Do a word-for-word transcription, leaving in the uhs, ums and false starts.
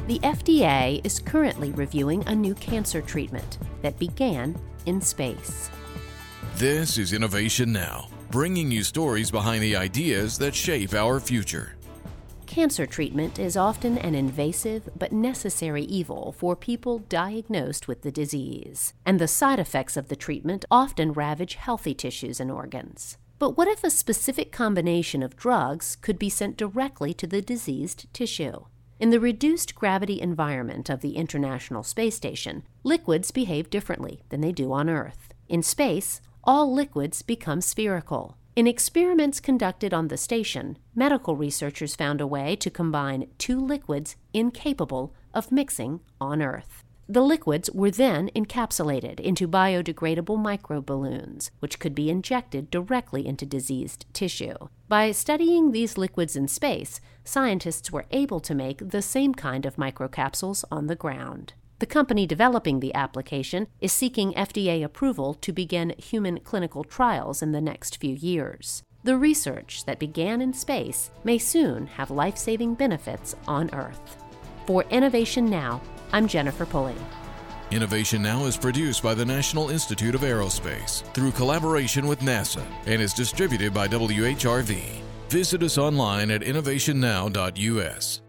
The F D A is currently reviewing a new cancer treatment that began in space. This is Innovation Now, bringing you stories behind the ideas that shape our future. Cancer treatment is often an invasive but necessary evil for people diagnosed with the disease, and the side effects of the treatment often ravage healthy tissues and organs. But what if a specific combination of drugs could be sent directly to the diseased tissue? In the reduced gravity environment of the International Space Station, liquids behave differently than they do on Earth. In space, all liquids become spherical. In experiments conducted on the station, medical researchers found a way to combine two liquids incapable of mixing on Earth. The liquids were then encapsulated into biodegradable microballoons, which could be injected directly into diseased tissue. By studying these liquids in space, scientists were able to make the same kind of microcapsules on the ground. The company developing the application is seeking F D A approval to begin human clinical trials in the next few years. The research that began in space may soon have life-saving benefits on Earth. For Innovation Now, I'm Jennifer Pulley. Innovation Now is produced by the National Institute of Aerospace through collaboration with NASA and is distributed by W H R V. Visit us online at innovation now dot U S.